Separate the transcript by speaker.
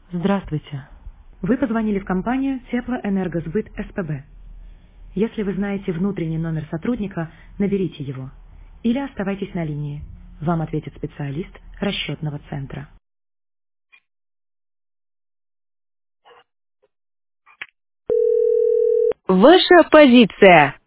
Speaker 1: Здравствуйте. Вы позвонили в компанию Теплоэнергосбыт СПБ. Если вы знаете внутренний номер сотрудника, наберите его. Или оставайтесь на линии. Вам ответит специалист расчетного центра.
Speaker 2: Ваша позиция.